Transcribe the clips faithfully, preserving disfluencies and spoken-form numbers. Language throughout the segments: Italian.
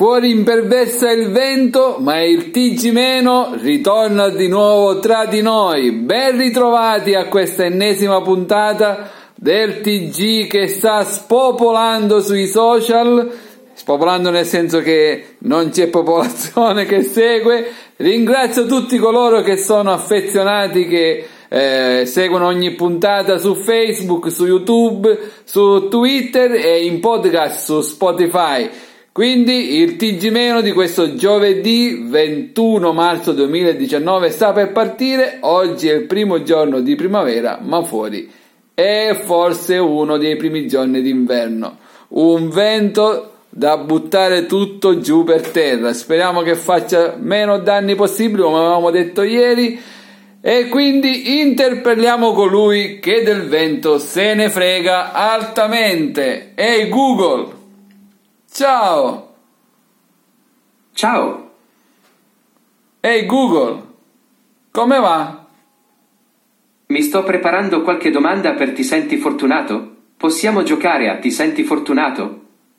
Fuori imperversa il vento, ma il T G meno ritorna di nuovo tra di noi. Ben ritrovati a questa ennesima puntata del T G che sta spopolando sui social, spopolando nel senso che non c'è popolazione che segue. Ringrazio tutti coloro che sono affezionati, che eh, seguono ogni puntata su Facebook, su YouTube, su Twitter e in podcast su Spotify. Quindi il T G meno di questo giovedì ventuno marzo duemiladiciannove sta per partire. Oggi è il primo giorno di primavera, ma fuori è forse uno dei primi giorni d'inverno. Un vento da buttare tutto giù per terra. Speriamo che faccia meno danni possibili, come avevamo detto ieri, e quindi interpelliamo colui che del vento se ne frega altamente. Ehi Google! Ciao! Ciao! Ehi Google! Come va? Mi sto preparando qualche domanda per Ti senti fortunato? Possiamo giocare a Ti senti fortunato?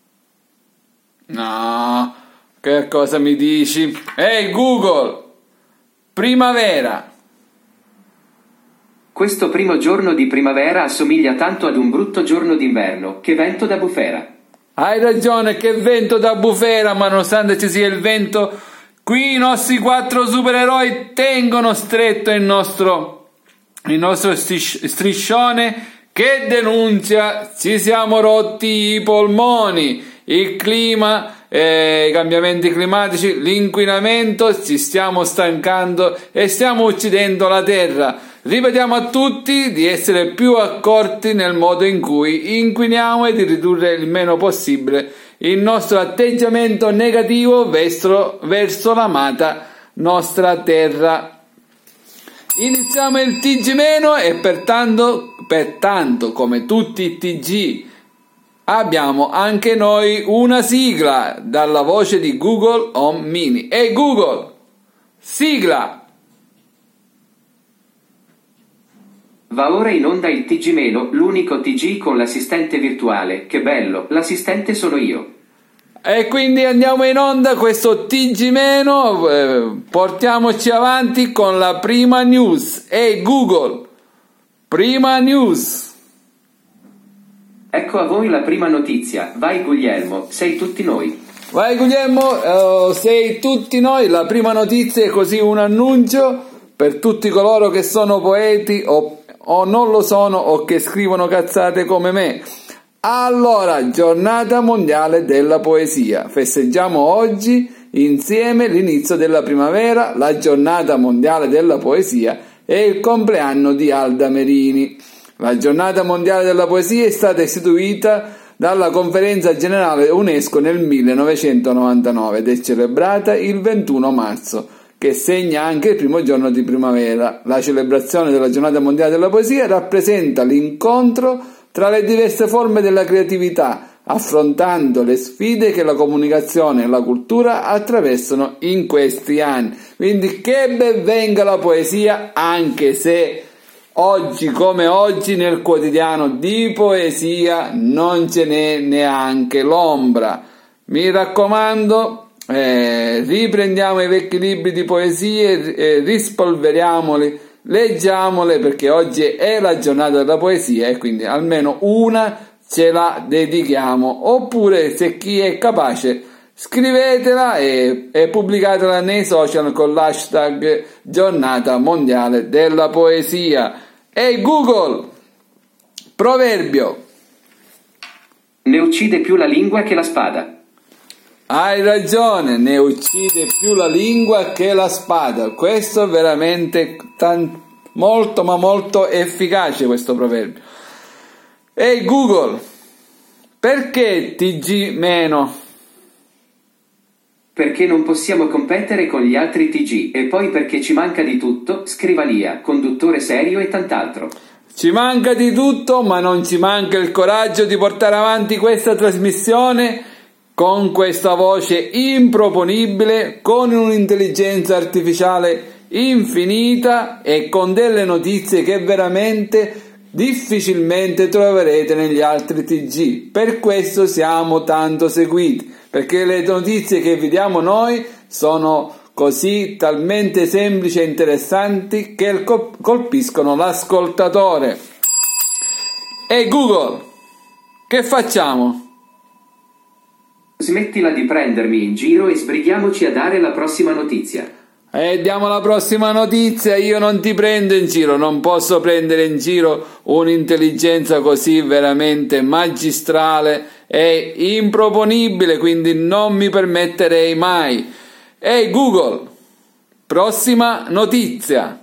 No, che cosa mi dici? Ehi Google! Primavera! Questo primo giorno di primavera assomiglia tanto ad un brutto giorno d'inverno. Che vento da bufera! Hai ragione, che vento da bufera, ma nonostante ci sia il vento, qui i nostri quattro supereroi tengono stretto il nostro, il nostro stris- striscione che denuncia: ci siamo rotti i polmoni, il clima, eh, i cambiamenti climatici, l'inquinamento, ci stiamo stancando e stiamo uccidendo la terra. Ripetiamo a tutti di essere più accorti nel modo in cui inquiniamo e di ridurre il meno possibile il nostro atteggiamento negativo verso, verso l'amata nostra terra. Iniziamo il T G meno e pertanto, pertanto come tutti i T G abbiamo anche noi una sigla dalla voce di Google Home Mini. Ehi Google, sigla! Va ora in onda il T G meno, l'unico T G con l'assistente virtuale. Che bello, l'assistente sono io. E quindi andiamo in onda questo T G meno, eh, portiamoci avanti con la prima news. Ehi Google, prima news. Ecco a voi la prima notizia. Vai Guglielmo, sei tutti noi. Vai Guglielmo, uh, sei tutti noi. La prima notizia è così un annuncio per tutti coloro che sono poeti o o non lo sono o che scrivono cazzate come me. Allora, giornata mondiale della poesia. Festeggiamo oggi insieme l'inizio della primavera, la giornata mondiale della poesia e il compleanno di Alda Merini. La giornata mondiale della poesia è stata istituita dalla Conferenza Generale UNESCO nel millenovecentonovantanove ed è celebrata il ventuno marzo, che segna anche il primo giorno di primavera. La celebrazione della Giornata Mondiale della Poesia rappresenta l'incontro tra le diverse forme della creatività, affrontando le sfide che la comunicazione e la cultura attraversano in questi anni. Quindi che ben venga la poesia, anche se oggi come oggi nel quotidiano di poesia non ce n'è neanche l'ombra. Mi raccomando, Eh, riprendiamo i vecchi libri di poesie, eh, rispolveriamoli, leggiamole, perché oggi è la giornata della poesia e quindi almeno una ce la dedichiamo. Oppure, se chi è capace, scrivetela e, e pubblicatela nei social con l'hashtag giornata mondiale della poesia. Ehi Google, proverbio. Ne uccide più la lingua che la spada. Hai ragione, ne uccide più la lingua che la spada. Questo è veramente tan- molto ma molto efficace, questo proverbio. Ehi Google, perché T G meno? Perché non possiamo competere con gli altri T G e poi perché ci manca di tutto: scrivania, conduttore serio e tant'altro. Ci manca di tutto, ma non ci manca il coraggio di portare avanti questa trasmissione con questa voce improponibile, con un'intelligenza artificiale infinita e con delle notizie che veramente difficilmente troverete negli altri T G. Per questo siamo tanto seguiti, perché le notizie che vi diamo noi sono così talmente semplici e interessanti che colpiscono l'ascoltatore. Ehi Google, che facciamo? Smettila di prendermi in giro e sbrighiamoci a dare la prossima notizia. E diamo la prossima notizia. Io non ti prendo in giro, non posso prendere in giro un'intelligenza così veramente magistrale e improponibile, quindi non mi permetterei mai. Ehi Google, prossima notizia.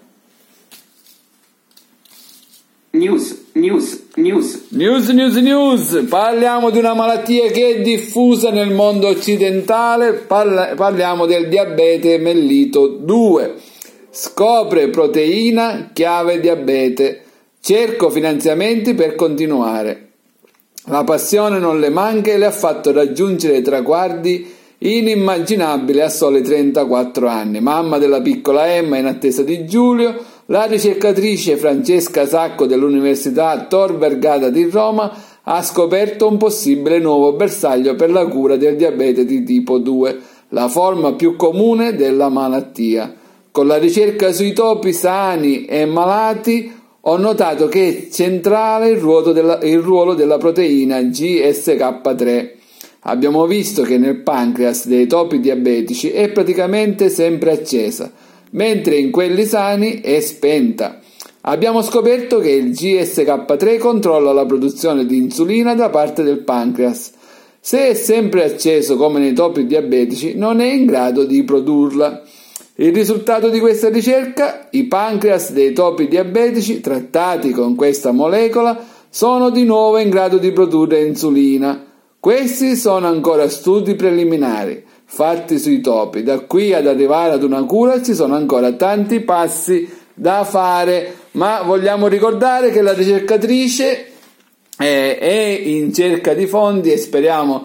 News, news, news. News, news, news. Parliamo di una malattia che è diffusa nel mondo occidentale. Parla- parliamo del diabete mellito due. Scopre proteina chiave diabete. Cerco finanziamenti per continuare. La passione non le manca e le ha fatto raggiungere traguardi inimmaginabili a soli trentaquattro anni. Mamma della piccola Emma in attesa di Giulio, la ricercatrice Francesca Sacco dell'Università Tor Vergata di Roma ha scoperto un possibile nuovo bersaglio per la cura del diabete di tipo due, la forma più comune della malattia. Con la ricerca sui topi sani e malati ho notato che è centrale il ruolo della, il ruolo della proteina G S K tre. Abbiamo visto che nel pancreas dei topi diabetici è praticamente sempre accesa, mentre in quelli sani è spenta. Abbiamo scoperto che il G S K tre controlla la produzione di insulina da parte del pancreas. Se è sempre acceso come nei topi diabetici, non è in grado di produrla. Il risultato di questa ricerca? I pancreas dei topi diabetici trattati con questa molecola sono di nuovo in grado di produrre insulina. Questi sono ancora studi preliminari, fatti sui topi. Da qui ad arrivare ad una cura ci sono ancora tanti passi da fare, ma vogliamo ricordare che la ricercatrice è, è in cerca di fondi e speriamo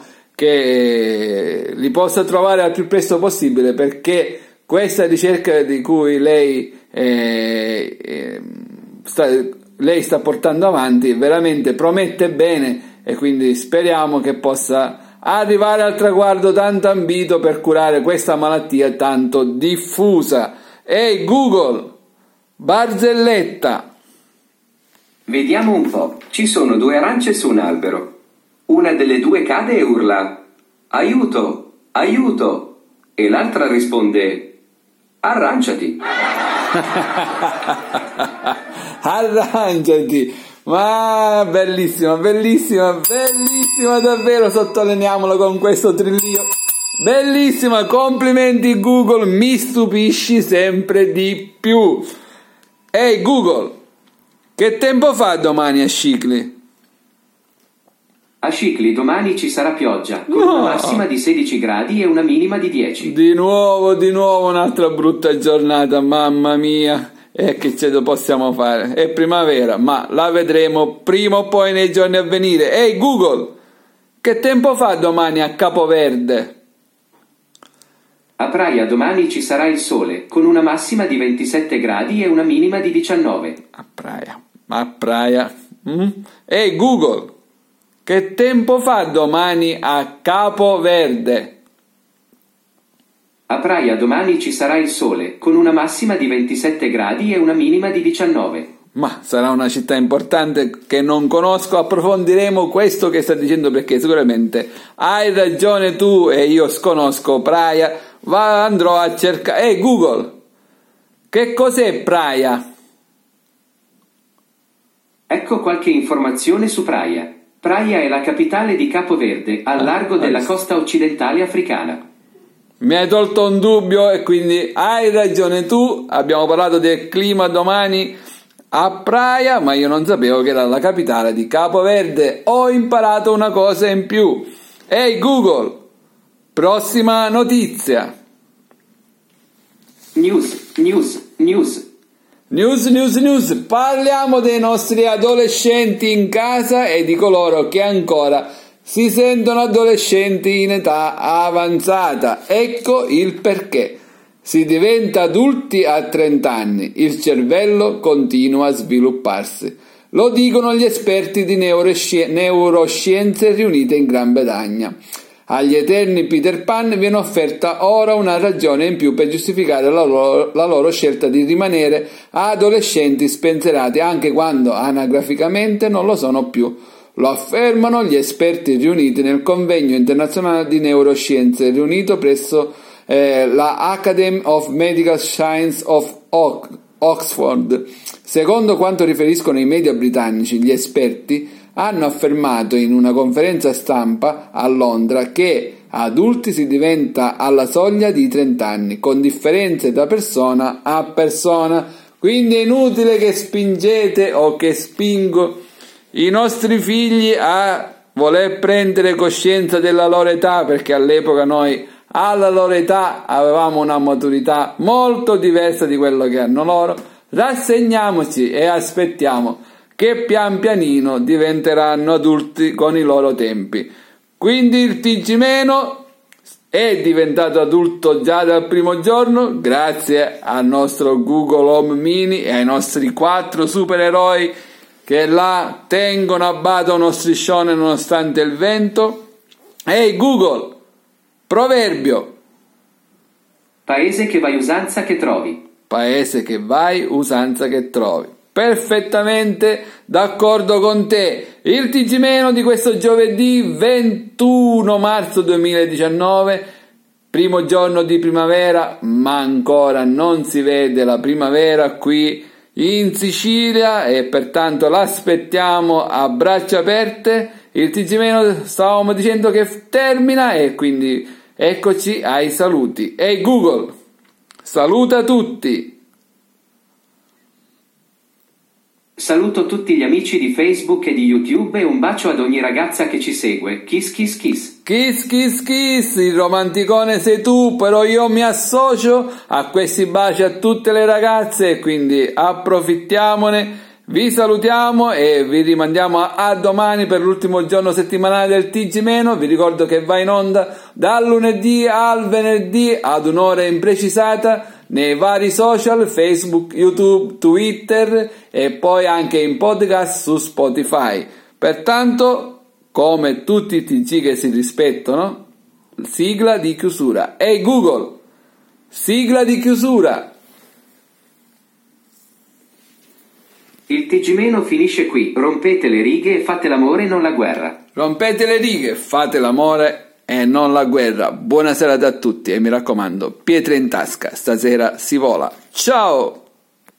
che li possa trovare al più presto possibile, perché questa ricerca di cui lei, eh, eh, sta, lei sta portando avanti veramente promette bene, e quindi speriamo che possa arrivare al traguardo tanto ambito per curare questa malattia tanto diffusa. Ehi Google, barzelletta. Vediamo un po'. Ci sono due arance su un albero. Una delle due cade e urla: aiuto, aiuto. E l'altra risponde: arrangiati. Arrangiati. Ma bellissima, bellissima, bellissima davvero, sottolineiamolo con questo trillio. Bellissima, complimenti Google, mi stupisci sempre di più. Ehi Google, che tempo fa domani a Scicli? A Scicli domani ci sarà pioggia, con No. una massima di sedici gradi e una minima di dieci. Di nuovo, di nuovo un'altra brutta giornata, mamma mia. E che ce lo possiamo fare? È primavera, ma la vedremo prima o poi nei giorni a venire. Ehi Google, che tempo fa domani a Capoverde? A Praia domani ci sarà il sole, con una massima di ventisette gradi e una minima di diciannove. A Praia, a Praia. Mm? Ehi Google, che tempo fa domani a Capoverde? A Praia domani ci sarà il sole, con una massima di ventisette gradi e una minima di diciannove. Ma sarà una città importante che non conosco, approfondiremo questo che sta dicendo, perché sicuramente hai ragione tu e io sconosco Praia. Va, andrò a cercare. Ehi Google, che cos'è Praia? Ecco qualche informazione su Praia. Praia è la capitale di Capoverde, al largo della costa occidentale africana. Mi hai tolto un dubbio e quindi hai ragione tu. Abbiamo parlato del clima domani a Praia, ma io non sapevo che era la capitale di Capoverde. Ho imparato una cosa in più. Ehi Google, prossima notizia. News, news, news. News, news, news. Parliamo dei nostri adolescenti in casa e di coloro che ancora si sentono adolescenti in età avanzata. Ecco il perché. Si diventa adulti a trenta anni, il cervello continua a svilupparsi. Lo dicono gli esperti di neurosci- neuroscienze riunite in Gran Bretagna. Agli eterni Peter Pan viene offerta ora una ragione in più per giustificare la loro, la loro scelta di rimanere adolescenti spensierati anche quando anagraficamente non lo sono più. Lo affermano gli esperti riuniti nel convegno internazionale di neuroscienze riunito presso eh, la Academy of Medical Science of Oxford. Secondo quanto riferiscono i media britannici, gli esperti hanno affermato in una conferenza stampa a Londra che adulti si diventa alla soglia di trenta anni, con differenze da persona a persona. Quindi è inutile che spingete o che spingo i nostri figli a voler prendere coscienza della loro età, perché all'epoca noi alla loro età avevamo una maturità molto diversa di quello che hanno loro. Rassegniamoci e aspettiamo che pian pianino diventeranno adulti con i loro tempi. Quindi il T G Meno è diventato adulto già dal primo giorno grazie al nostro Google Home Mini e ai nostri quattro supereroi che là tengono a bada uno striscione nonostante il vento. Ehi Google, proverbio. Paese che vai, usanza che trovi. Paese che vai, usanza che trovi. Perfettamente d'accordo con te. Il T G Meno di questo giovedì ventuno marzo duemiladiciannove, primo giorno di primavera, ma ancora non si vede la primavera qui in Sicilia e pertanto l'aspettiamo a braccia aperte. Il T G Meno stavamo dicendo che termina e quindi eccoci ai saluti. Ehi hey Google, saluta tutti. Saluto tutti gli amici di Facebook e di YouTube e un bacio ad ogni ragazza che ci segue. Kiss kiss kiss. Kiss kiss kiss, il romanticone sei tu, però io mi associo a questi baci a tutte le ragazze e quindi approfittiamone. Vi salutiamo e vi rimandiamo a, a domani per l'ultimo giorno settimanale del T G Meno. Vi ricordo che va in onda dal lunedì al venerdì ad un'ora imprecisata nei vari social, Facebook, YouTube, Twitter e poi anche in podcast su Spotify. Pertanto, come tutti i T G che si rispettano, sigla di chiusura. Ehi hey Google, sigla di chiusura. Il T G Meno finisce qui. Rompete le righe e fate l'amore e non la guerra. Rompete le righe, fate l'amore e non la guerra. Buona serata a tutti e mi raccomando, pietre in tasca, stasera si vola. Ciao!